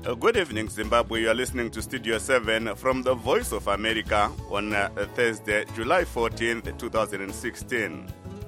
Good evening, Zimbabwe. You are listening to Studio 7 from the Voice of America on Thursday, July 14th, 2016.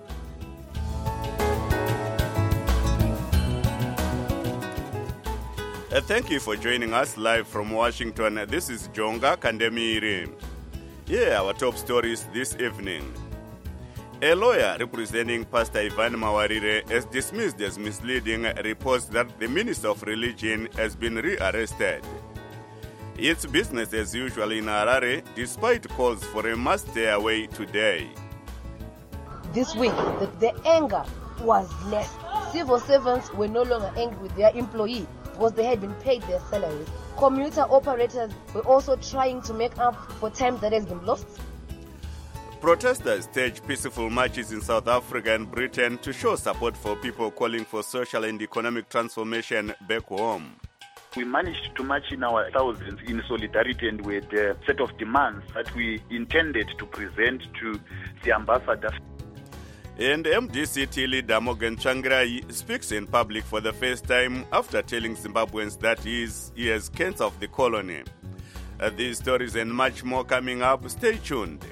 Thank you for joining us live from Washington. This is Jonga Kandemiri. Here are our top stories this evening. A lawyer representing Pastor Ivan Mawarire has dismissed as misleading reports that the Minister of Religion has been rearrested. It's business as usual in Harare, despite calls for a mass stay away today. This week, the anger was less. Civil servants were no longer angry with their employee because they had been paid their salaries. Commuter operators were also trying to make up for time that has been lost. Protesters staged peaceful marches in South Africa and Britain to show support for people calling for social and economic transformation back home. We managed to march in our thousands in solidarity and with a set of demands that we intended to present to the ambassador. And MDCT leader Morgan Tsvangirai speaks in public for the first time after telling Zimbabweans that he has cancer of the colony. These stories and much more coming up. Stay tuned.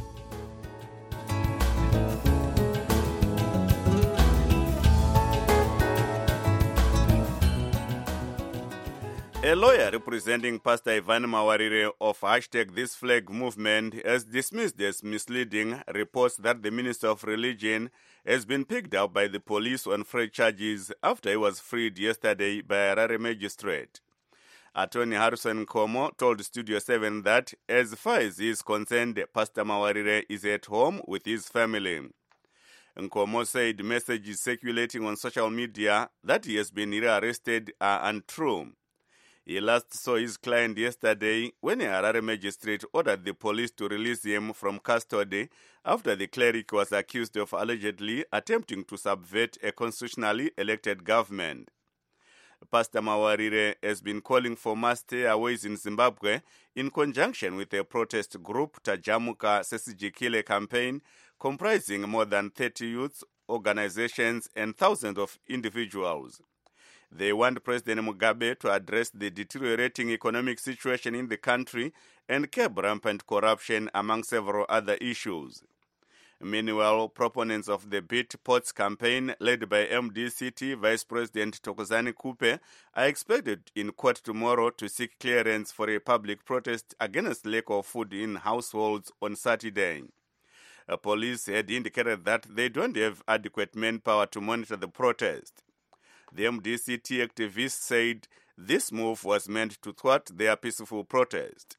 A lawyer representing Pastor Ivan Mawarire of #ThisFlag movement has dismissed as misleading reports that the Minister of Religion has been picked up by the police on fresh charges after he was freed yesterday by a Harare magistrate. Attorney Harrison Nkomo told Studio 7 that as far as he is concerned, Pastor Mawarire is at home with his family. Nkomo said messages circulating on social media that he has been rearrested are untrue. He last saw his client yesterday when a Harare magistrate ordered the police to release him from custody after the cleric was accused of allegedly attempting to subvert a constitutionally elected government. Pastor Mawarire has been calling for mass stayaways in Zimbabwe in conjunction with a protest group, Tajamuka Sesijikile campaign, comprising more than 30 youth organizations and thousands of individuals. They want President Mugabe to address the deteriorating economic situation in the country and curb rampant corruption, among several other issues. Meanwhile, proponents of the Beat Ports campaign, led by MDCT Vice President Thokozani Kupe, are expected in court tomorrow to seek clearance for a public protest against lack of food in households on Saturday. Police had indicated that they don't have adequate manpower to monitor the protest. The MDCT activists said this move was meant to thwart their peaceful protest.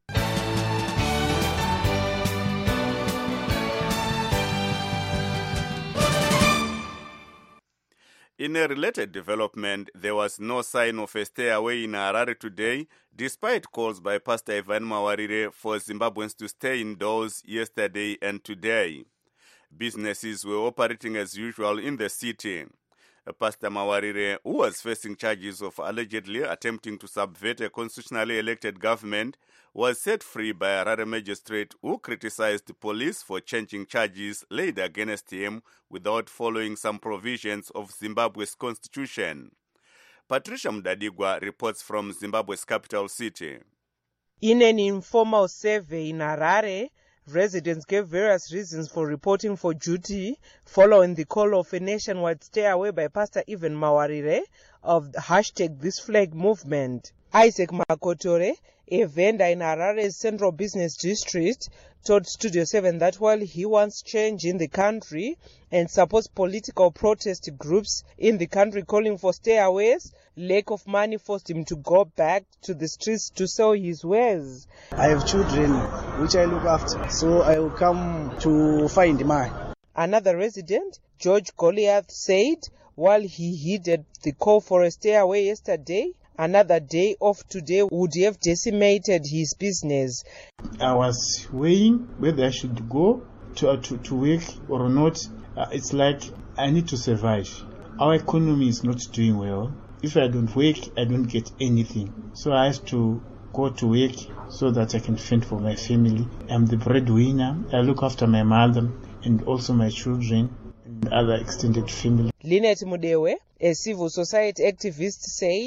In a related development, there was no sign of a stay away in Harare today, despite calls by Pastor Ivan Mawarire for Zimbabweans to stay indoors yesterday and today. Businesses were operating as usual in the city. Pastor Mawarire, who was facing charges of allegedly attempting to subvert a constitutionally elected government, was set free by a Harare magistrate who criticized the police for changing charges laid against him without following some provisions of Zimbabwe's constitution. Patricia Mdadigwa reports from Zimbabwe's capital city. In an informal survey in Harare, residents gave various reasons for reporting for duty following the call of a nationwide stay-away by Pastor Ivan Mawarire of the #ThisFlag movement. Isaac Makotore, a vendor in Harare's central business district, told Studio 7 that while he wants change in the country and supports political protest groups in the country calling for stayaways, lack of money forced him to go back to the streets to sell his wares. I have children which I look after, so I will come to find money. Another resident, George Goliath, said while he heeded the call for a stay-away yesterday, another day off today would have decimated his business. I was weighing whether I should go to work or not. It's like I need to survive. Our economy is not doing well. If I don't work, I don't get anything. So I have to go to work so that I can fend for my family. I'm the breadwinner. I look after my mother and also my children and other extended family. Lynette Mudewe, a civil society activist, said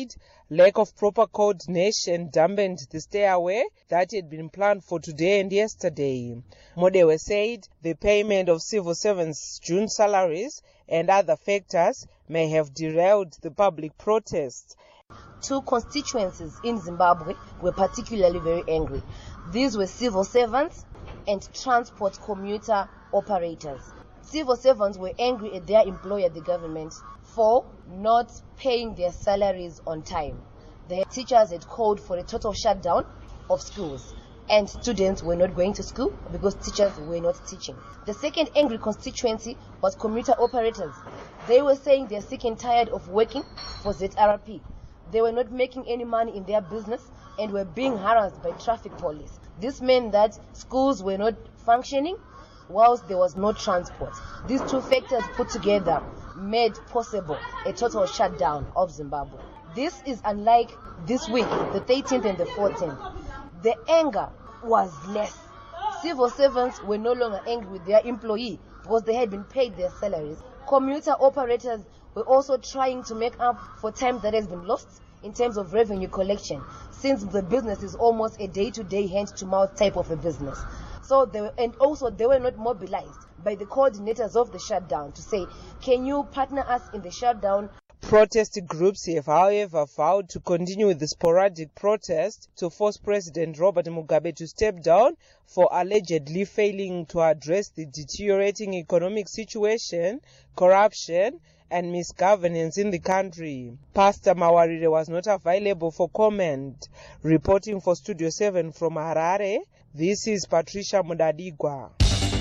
Lack of proper coordination dampened the stay-away that had been planned for today and yesterday. Modewe said the payment of civil servants' June salaries and other factors may have derailed the public protest. Two constituencies in Zimbabwe were particularly very angry. These were civil servants and transport commuter operators. Civil servants were angry at their employer, the government, for not paying their salaries on time. The teachers had called for a total shutdown of schools, and students were not going to school because teachers were not teaching. The second angry constituency was commuter operators. They were saying they're sick and tired of working for ZRP. They were not making any money in their business and were being harassed by traffic police. This meant that schools were not functioning whilst there was no transport. These two factors put together made possible a total shutdown of Zimbabwe. This is unlike this week, the 13th and the 14th. The anger was less. Civil servants were no longer angry with their employee because they had been paid their salaries. Commuter operators were also trying to make up for time that has been lost in terms of revenue collection, since the business is almost a day-to-day, hand-to-mouth type of a business. So they were not mobilized by the coordinators of the shutdown to say, can you partner us in the shutdown? Protest groups have, however, vowed to continue with the sporadic protest to force President Robert Mugabe to step down for allegedly failing to address the deteriorating economic situation, corruption, and misgovernance in the country. Pastor Mawarire was not available for comment. Reporting for Studio 7 from Harare, this is Patricia Mudadigwa.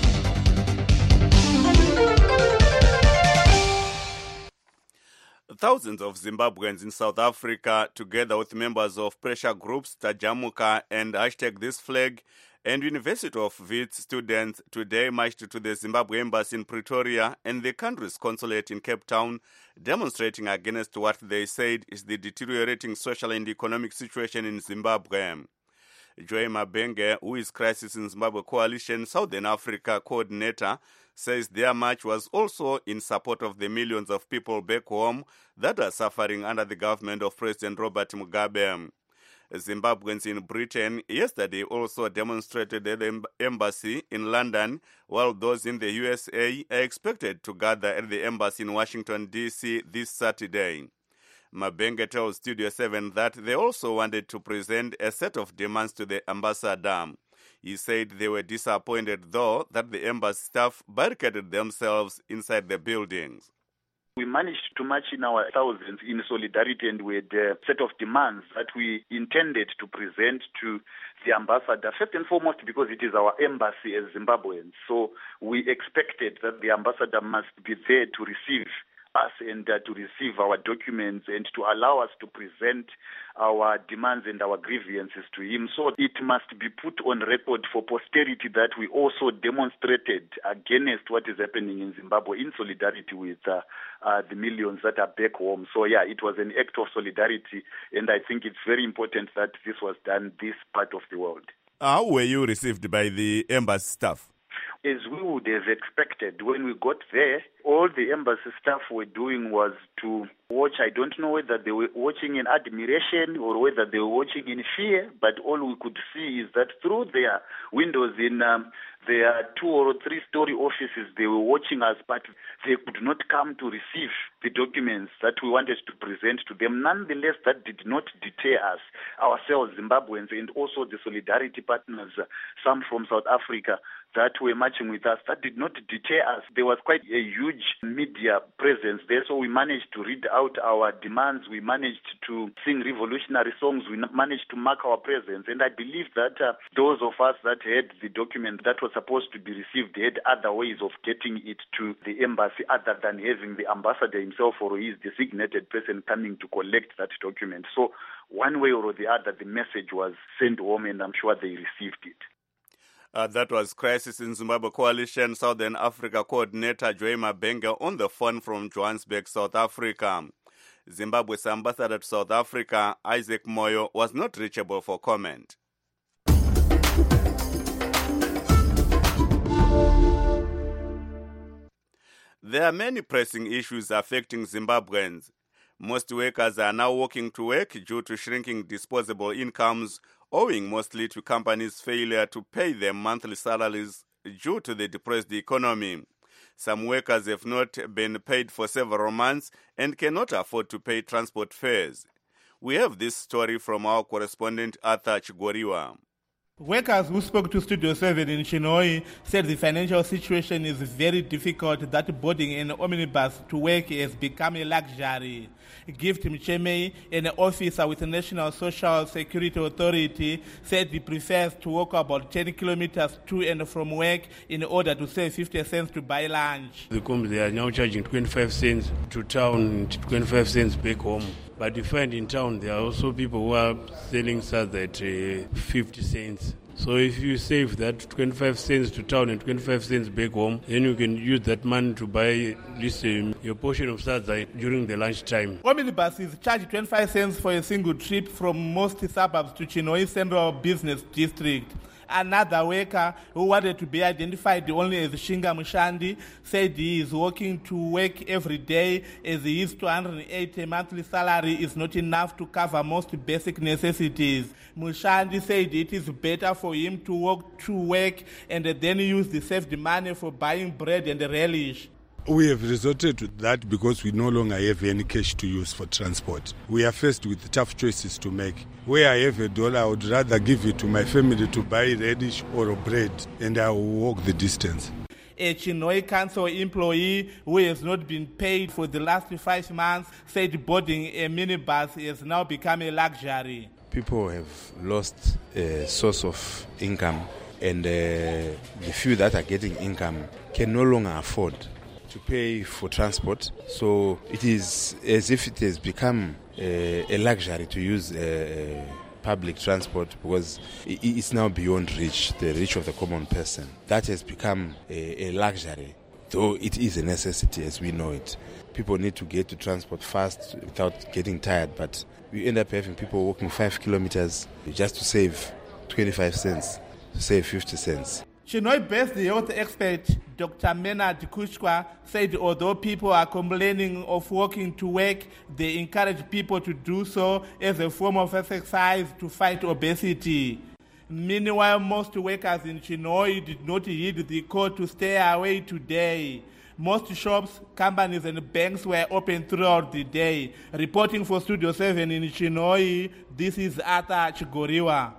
Thousands of Zimbabweans in South Africa, together with members of pressure groups Tajamuka and #ThisFlag and University of Wits students, today marched to the Zimbabwe Embassy in Pretoria and the country's consulate in Cape Town, demonstrating against what they said is the deteriorating social and economic situation in Zimbabwe. Joy Mabenge, who is Crisis in Zimbabwe Coalition Southern Africa coordinator, says their march was also in support of the millions of people back home that are suffering under the government of President Robert Mugabe. Zimbabweans in Britain yesterday also demonstrated at the embassy in London, while those in the USA are expected to gather at the embassy in Washington, D.C. this Saturday. Mabenge tells Studio 7 that they also wanted to present a set of demands to the ambassador. He said they were disappointed, though, that the embassy staff barricaded themselves inside the buildings. We managed to march in our thousands in solidarity and with a set of demands that we intended to present to the ambassador, first and foremost because it is our embassy as Zimbabweans. So we expected that the ambassador must be there to receive us and to receive our documents and to allow us to present our demands and our grievances to him. So it must be put on record for posterity that we also demonstrated against what is happening in Zimbabwe in solidarity with the millions that are back home. So yeah, it was an act of solidarity, and I think it's very important that this was done this part of the world. How were you received by the embassy staff? As we would have expected, when we got there, all the embassy staff were doing was to watch. I don't know whether they were watching in admiration or whether they were watching in fear, but all we could see is that through their windows in their 2 or 3 story offices, they were watching us, but they could not come to receive the documents that we wanted to present to them. Nonetheless, that did not deter us, ourselves, Zimbabweans, and also the solidarity partners, some from South Africa, that were marching with us. That did not deter us. There was quite a huge media presence there, so we managed to read out our demands. We managed to sing revolutionary songs. We managed to mark our presence, and I believe that those of us that had the document that was supposed to be received had other ways of getting it to the embassy other than having the ambassador himself or his designated person coming to collect that document. So one way or the other, the message was sent home, and I'm sure they received it. That was Crisis in Zimbabwe Coalition Southern Africa coordinator Joy Mabenge on the phone from Johannesburg, South Africa. Zimbabwe's ambassador to South Africa, Isaac Moyo, was not reachable for comment. There are many pressing issues affecting Zimbabweans. Most workers are now walking to work due to shrinking disposable incomes, owing mostly to companies' failure to pay them monthly salaries due to the depressed economy. Some workers have not been paid for several months and cannot afford to pay transport fares. We have this story from our correspondent Arthur Chigoriwa. Workers who spoke to Studio 7 in Chinhoyi said the financial situation is very difficult, that boarding an omnibus to work has become a luxury. Gift Mchemei, an officer with the National Social Security Authority, said he prefers to walk about 10 kilometers to and from work in order to save 50 cents to buy lunch. The company, they are now charging 25 cents to town, 25 cents back home. But you find in town there are also people who are selling such at 50 cents. So if you save that 25 cents to town and 25 cents back home, then you can use that money to buy at least your portion of sadza during the lunchtime. Omnibuses charge 25 cents for a single trip from most suburbs to Chinhoyi Central Business District. Another worker who wanted to be identified only as Shinga Mushandi said he is working to work every day as his 280 monthly salary is not enough to cover most basic necessities. Mushandi said it is better for him to walk to work and then use the saved money for buying bread and relish. We have resorted to that because we no longer have any cash to use for transport. We are faced with tough choices to make. Where I have $1, I would rather give it to my family to buy radish or bread, and I will walk the distance. A Chinhoyi Council employee who has not been paid for the last 5 months said boarding a minibus has now become a luxury. People have lost a source of income, and the few that are getting income can no longer afford to pay for transport. So it is as if it has become a luxury to use public transport because it's now beyond the reach of the common person. That has become a luxury, though it is a necessity as we know it. People need to get to transport fast without getting tired, but we end up having people walking 5 kilometers just to save 25 cents, to save 50 cents. Chinhoyi-based health expert Dr. Menard Kushwa said although people are complaining of walking to work, they encourage people to do so as a form of exercise to fight obesity. Meanwhile, most workers in Chinhoyi did not heed the call to stay away today. Most shops, companies and banks were open throughout the day. Reporting for Studio 7 in Chinhoyi, this is Arthur Chigoriwa.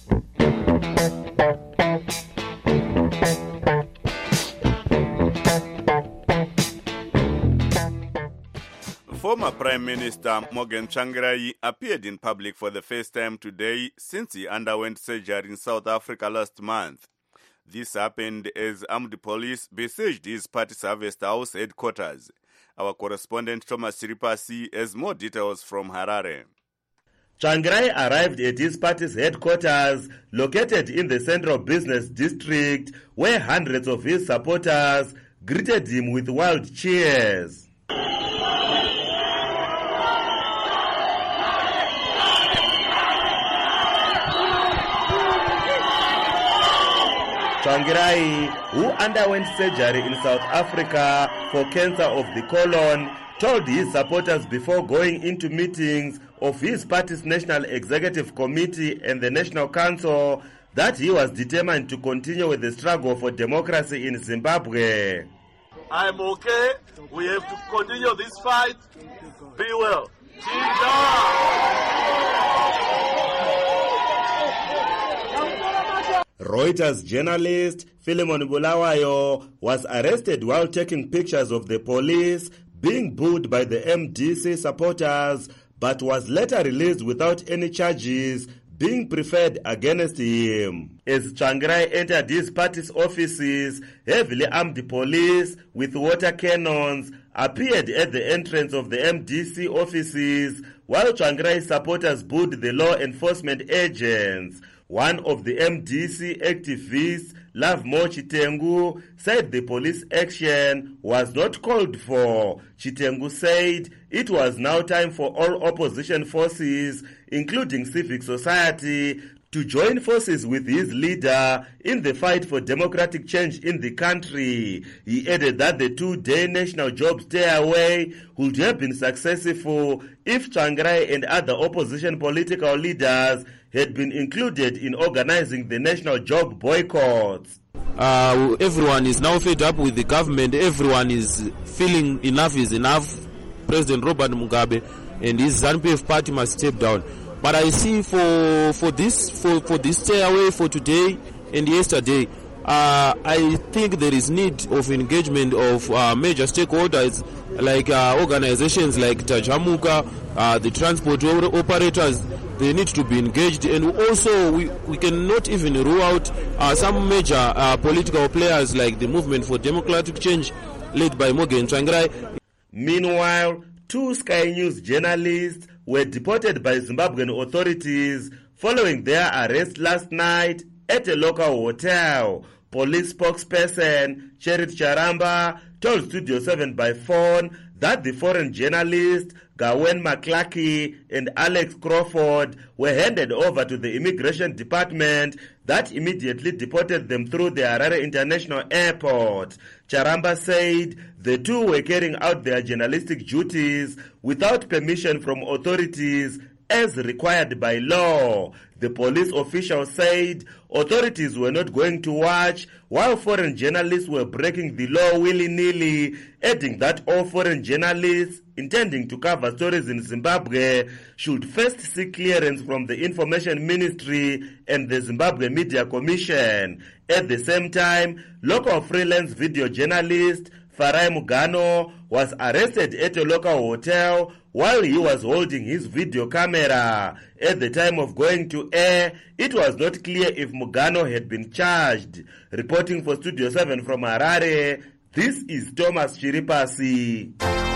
Former Prime Minister Morgan Tsvangirai appeared in public for the first time today since he underwent surgery in South Africa last month. This happened as armed police besieged his party's Harvest House headquarters. Our correspondent Thomas Chiripasi has more details from Harare. Tsvangirai arrived at his party's headquarters, located in the Central Business District, where hundreds of his supporters greeted him with wild cheers. Tsvangirai, who underwent surgery in South Africa for cancer of the colon, told his supporters before going into meetings of his party's National Executive Committee and the National Council that he was determined to continue with the struggle for democracy in Zimbabwe. I'm okay. We have to continue this fight. Be well. Reuters journalist Philemon Bulawayo was arrested while taking pictures of the police being booed by the MDC supporters, but was later released without any charges being preferred against him. As Tsvangirai entered his party's offices, heavily armed police with water cannons appeared at the entrance of the MDC offices, while Tsvangirai's supporters booed the law enforcement agents. One of the MDC activists, Lovemore Chitengu, said the police action was not called for. Chitengu said it was now time for all opposition forces, including civic society, to join forces with his leader in the fight for democratic change in the country. He added that the 2-day national job stay away would have been successful if Tsvangirai and other opposition political leaders had been included in organizing the national job boycotts. Everyone is now fed up with the government. Everyone is feeling enough is enough. President Robert Mugabe and his ZANU-PF party must step down. But I see for this stay away for today and yesterday, I think there is need of engagement of major stakeholders like organizations like Tajamuka, the transport operators. They need to be engaged, and also we cannot even rule out some major political players like the Movement for Democratic Change led by Morgan Tsvangirai. Meanwhile, 2 Sky News journalists were deported by Zimbabwean authorities following their arrest last night at a local hotel. Police spokesperson Cherit Charamba told Studio 7 by phone that the foreign journalists Gawen McClarky and Alex Crawford were handed over to the immigration department that immediately deported them through the Harare International Airport. Charamba said the 2 were carrying out their journalistic duties without permission from authorities as required by law. The police official said authorities were not going to watch while foreign journalists were breaking the law willy-nilly, adding that all foreign journalists intending to cover stories in Zimbabwe should first seek clearance from the Information Ministry and the Zimbabwe Media Commission. At the same time, local freelance video journalist Farai Mugano was arrested at a local hotel while he was holding his video camera. At the time of going to air, it was not clear if Mugano had been charged. Reporting for Studio 7 from Harare, this is Thomas Chiripasi.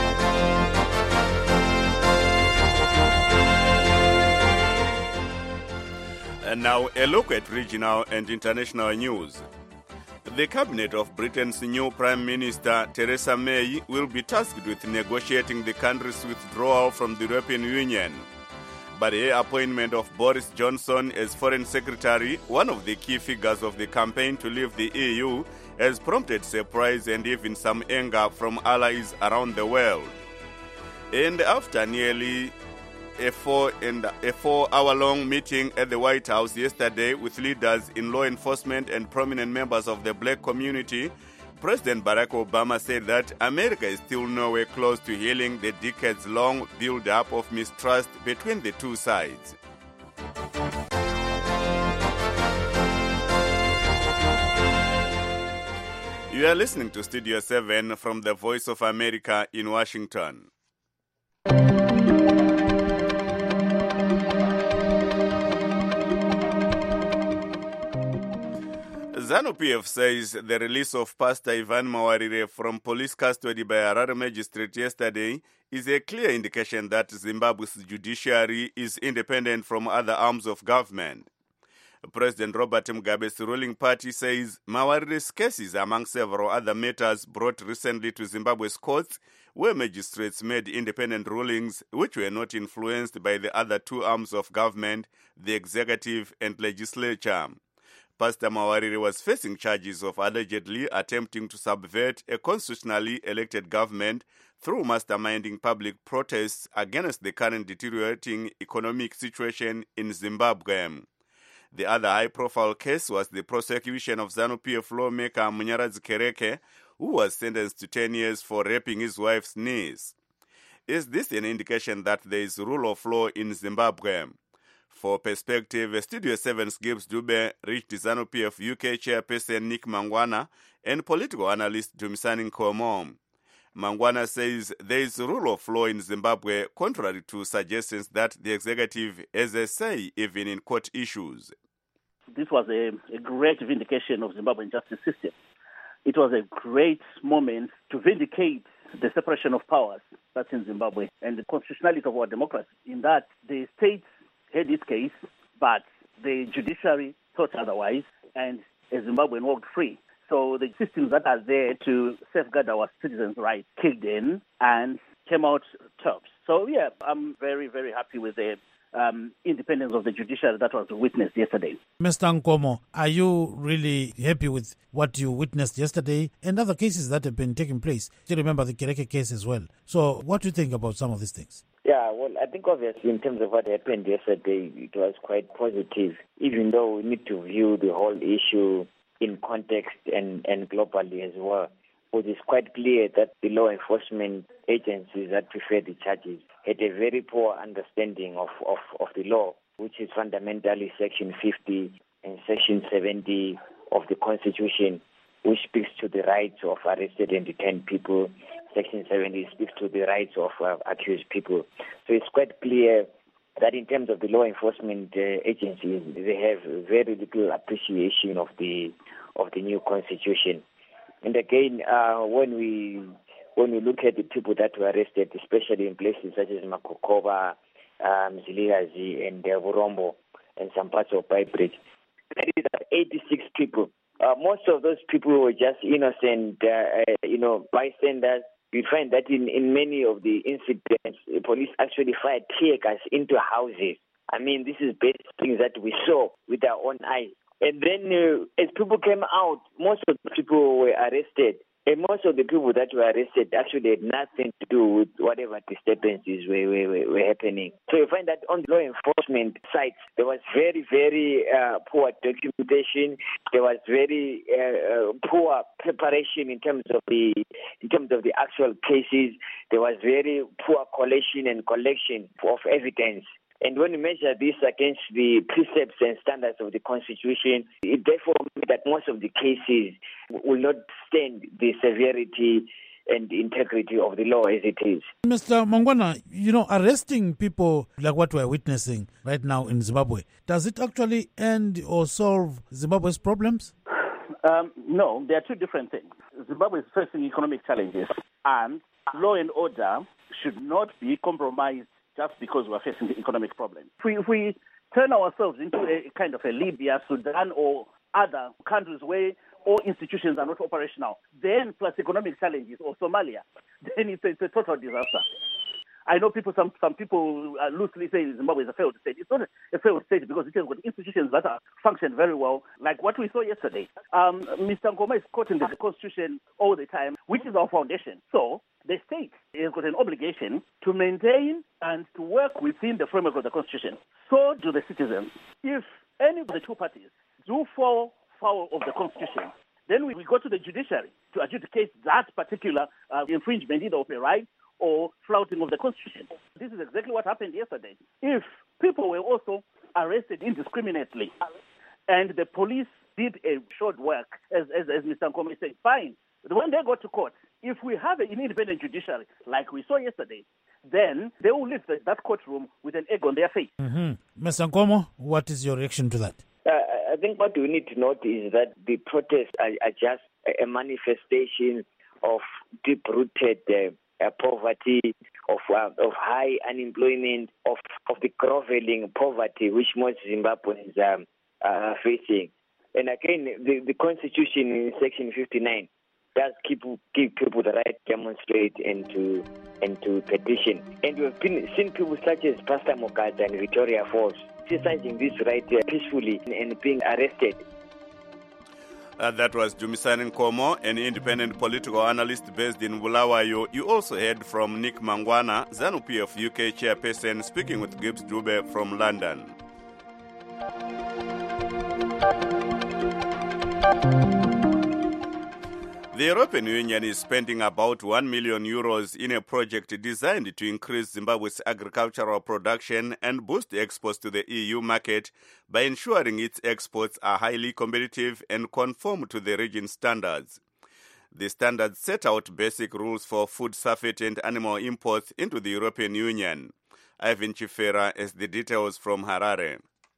And now a look at regional and international news. The cabinet of Britain's new Prime Minister, Theresa May, will be tasked with negotiating the country's withdrawal from the European Union. But her appointment of Boris Johnson as Foreign Secretary, one of the key figures of the campaign to leave the EU, has prompted surprise and even some anger from allies around the world. And after nearly a 4-hour-long meeting at the White House yesterday with leaders in law enforcement and prominent members of the black community, President Barack Obama said that America is still nowhere close to healing the decades-long build-up of mistrust between the two sides. You are listening to Studio 7 from the Voice of America in Washington. ZANU-PF says the release of Pastor Ivan Mawarire from police custody by Harare magistrate yesterday is a clear indication that Zimbabwe's judiciary is independent from other arms of government. President Robert Mugabe's ruling party says Mawarire's case is among several other matters brought recently to Zimbabwe's courts, where magistrates made independent rulings which were not influenced by the other 2 arms of government, the executive and legislature. Pastor Mawarire was facing charges of allegedly attempting to subvert a constitutionally elected government through masterminding public protests against the current deteriorating economic situation in Zimbabwe. The other high-profile case was the prosecution of ZANU-PF lawmaker Munyaradzi Kereke, who was sentenced to 10 years for raping his wife's niece. Is this an indication that there is rule of law in Zimbabwe? For Perspective, Studio 7's Gibbs Dube reached ZANU-PF UK chairperson Nick Mangwana and political analyst Dumisani Nkomo. Mangwana says there is rule of law in Zimbabwe, contrary to suggestions that the executive has a say even in court issues. This was a great vindication of Zimbabwean justice system. It was a great moment to vindicate the separation of powers that's in Zimbabwe and the constitutionality of our democracy, in that the state had its case, but the judiciary thought otherwise, and a Zimbabwean walked free. So the systems that are there to safeguard our citizens' rights kicked in and came out tops. So yeah, I'm very, very happy with the independence of the judiciary that was witnessed yesterday. Mr. Nkomo, are you really happy with what you witnessed yesterday and other cases that have been taking place? You remember the Kereke case as well. So what do you think about some of these things? Yeah, well, I think obviously in terms of what happened yesterday, it was quite positive, even though we need to view the whole issue in context and globally as well. It is quite clear that the law enforcement agencies that preferred the charges had a very poor understanding of the law, which is fundamentally Section 50 and Section 70 of the Constitution, which speaks to the rights of arrested and detained people. Section 70 speaks to the rights of accused people. So it's quite clear that in terms of the law enforcement agencies, they have very little appreciation of the new Constitution. And again, when we look at the people that were arrested, especially in places such as Makokoba, Ziligazi, and Burombo, and some parts of Beitbridge, that is 86 people. Most of those people were just innocent, bystanders. We find that in many of the incidents, the police actually fired tear gas into houses. I mean, this is basic things that we saw with our own eyes. And then as people came out, most of the people were arrested. And most of the people that were arrested actually had nothing to do with whatever disturbances were happening. So you find that on the law enforcement sites, there was very, very poor documentation. There was very poor preparation in terms of the actual cases. There was very poor collation and collection of evidence. And when you measure this against the precepts and standards of the Constitution, it therefore means that most of the cases will not stand the severity and integrity of the law as it is. Mr. Mangwana, arresting people like what we're witnessing right now in Zimbabwe, does it actually end or solve Zimbabwe's problems? No, there are two different things. Zimbabwe is facing economic challenges, and law and order should not be compromised just because we're facing the economic problem. If we turn ourselves into a kind of a Libya, Sudan, or other countries where all institutions are not operational, then plus economic challenges, or Somalia, then it's a total disaster. I know some people loosely say Zimbabwe is a failed state. It's not a failed state because it has got institutions that function very well, like what we saw yesterday. Mr. Nkomo is quoting the Constitution all the time, which is our foundation. So the state has got an obligation to maintain and to work within the framework of the Constitution. So do the citizens. If any of the two parties do fall foul of the Constitution, then we go to the judiciary to adjudicate that particular infringement, either of a right or flouting of the Constitution. This is exactly what happened yesterday. If people were also arrested indiscriminately and the police did a short work, as Mr. Nkomo said, fine. When they go to court, if we have an independent judiciary, like we saw yesterday, then they will leave that courtroom with an egg on their face. Mm-hmm. Mr. Nkomo, what is your reaction to that? I think what we need to note is that the protests are just a manifestation of deep-rooted poverty, of high unemployment, of the groveling poverty which most Zimbabweans are facing. And again, the Constitution in Section 59 does give people the right to demonstrate and to petition. And we've seen people such as Pastor Mokata and Victoria Falls exercising this right peacefully and being arrested. That was Dumisani Nkomo, an independent political analyst based in Bulawayo. You also heard from Nick Mangwana, ZANU-PF UK chairperson, speaking with Gibbs Dube from London. The European Union is spending about €1 million in a project designed to increase Zimbabwe's agricultural production and boost exports to the EU market by ensuring its exports are highly competitive and conform to the region's standards. The standards set out basic rules for food surfeit and animal imports into the European Union. Ivan Chifera has the details from Harare.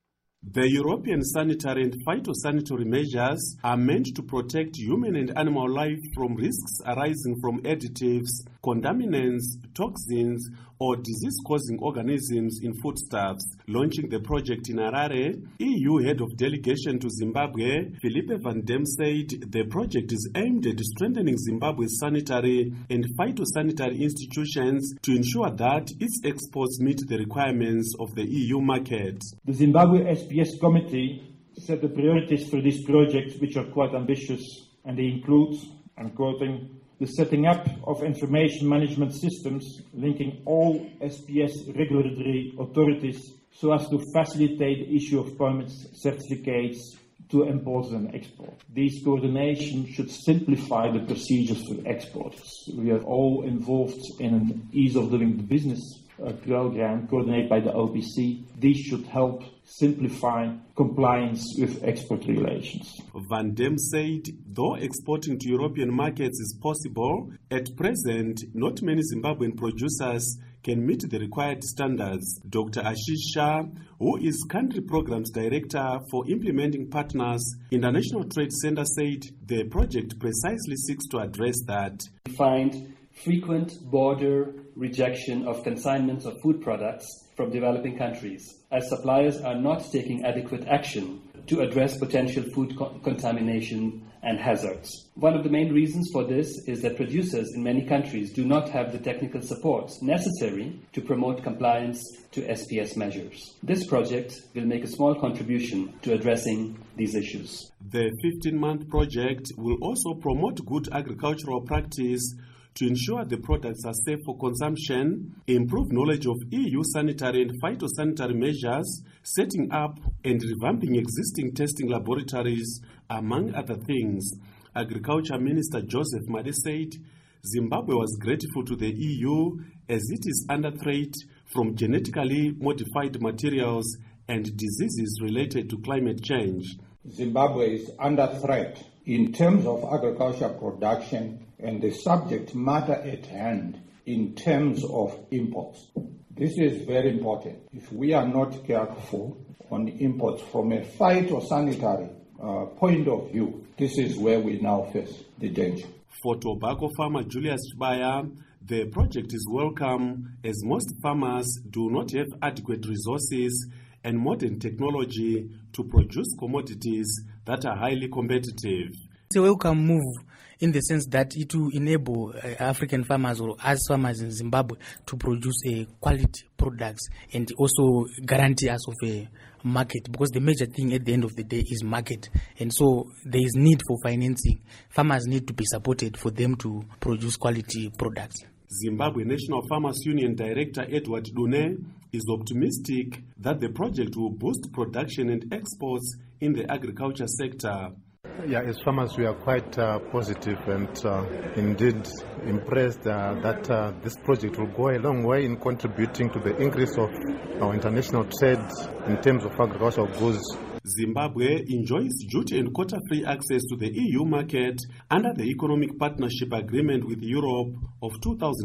The European sanitary and phytosanitary measures are meant to protect human and animal life from risks arising from additives, contaminants, toxins, or disease-causing organisms in foodstuffs. Launching the project in Harare, EU Head of Delegation to Zimbabwe, Philippe Van Dem, said the project is aimed at strengthening Zimbabwe's sanitary and phytosanitary institutions to ensure that its exports meet the requirements of the EU market. The Zimbabwe SPS Committee set the priorities for this project, which are quite ambitious, and they include, I'm quoting, the setting up of information management systems linking all SPS regulatory authorities so as to facilitate the issue of permits, certificates to imports and exports. These coordination should simplify the procedures for exporters. We are all involved in an ease of doing business program coordinated by the OPC. These should help simplify compliance with export relations. Van Dem said, though exporting to European markets is possible, at present, not many Zimbabwean producers can meet the required standards. Dr. Ashish Shah, who is Country Programs Director for Implementing Partners International Trade Center, said the project precisely seeks to address that. We find frequent border rejection of consignments of food products from developing countries, as suppliers are not taking adequate action to address potential food contamination and hazards. One of the main reasons for this is that producers in many countries do not have the technical support necessary to promote compliance to SPS measures. This project will make a small contribution to addressing these issues. The 15-month project will also promote good agricultural practice to ensure the products are safe for consumption, improve knowledge of EU sanitary and phytosanitary measures, setting up and revamping existing testing laboratories, among other things. Agriculture Minister Joseph Made said Zimbabwe was grateful to the EU as it is under threat from genetically modified materials and diseases related to climate change. Zimbabwe is under threat in terms of agriculture production and the subject matter at hand in terms of imports. This is very important. If we are not careful on imports from a phytosanitary point of view, this is where we now face the danger. For tobacco farmer Julius Chibaya, the project is welcome as most farmers do not have adequate resources and modern technology to produce commodities that are highly competitive. It's a welcome move in the sense that it will enable African farmers or us farmers in Zimbabwe to produce quality products and also guarantee us of a market, because the major thing at the end of the day is market. And so there is need for financing. Farmers need to be supported for them to produce quality products. Zimbabwe National Farmers Union Director Edward Dune is optimistic that the project will boost production and exports in the agriculture sector. Yeah, as farmers, we are quite positive and indeed impressed that this project will go a long way in contributing to the increase of our international trade in terms of agricultural goods. Zimbabwe enjoys duty and quota-free access to the EU market under the Economic Partnership Agreement with Europe of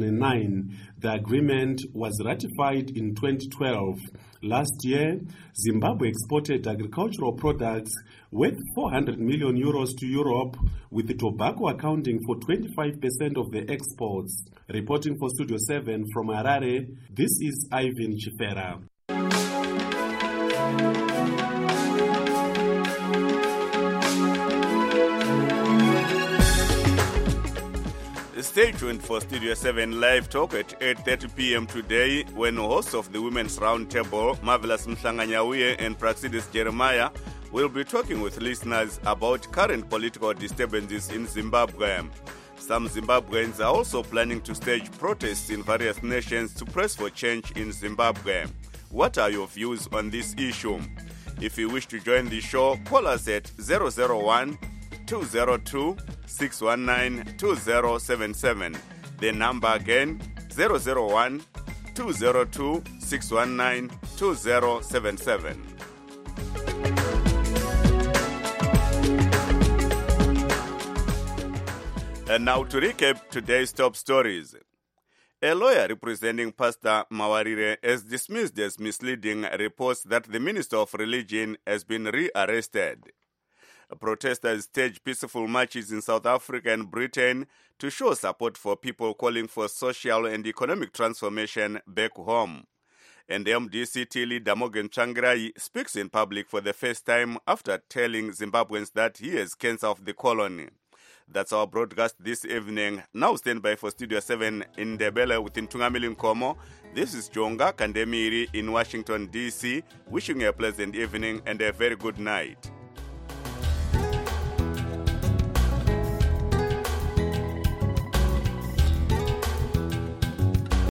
2009. The agreement was ratified in 2012. Last year, Zimbabwe exported agricultural products worth 400 million euros to Europe, with the tobacco accounting for 25% of the exports. Reporting for Studio 7 from Harare, this is Ivan Chifera. Stay tuned for Studio 7 Live Talk at 8:30 p.m. today, when hosts of the Women's Roundtable, Marvelous Mhlanganyauye and Praxidis Jeremiah, will be talking with listeners about current political disturbances in Zimbabwe. Some Zimbabweans are also planning to stage protests in various nations to press for change in Zimbabwe. What are your views on this issue? If you wish to join the show, call us at 001-202-619-2077. The number again, 001-202-619-2077. And now to recap today's top stories. A lawyer representing Pastor Mawarire has dismissed as misleading reports that the Minister of Religion has been rearrested. Protesters staged peaceful marches in South Africa and Britain to show support for people calling for social and economic transformation back home. And MDC leader Morgan Tsvangirai speaks in public for the first time after telling Zimbabweans that he is cancer of the colony. That's our broadcast this evening. Now stand by for Studio 7 in Ndebele with Ntungamili Nkomo. This is Jonga Kandemiri in Washington, D.C., wishing you a pleasant evening and a very good night.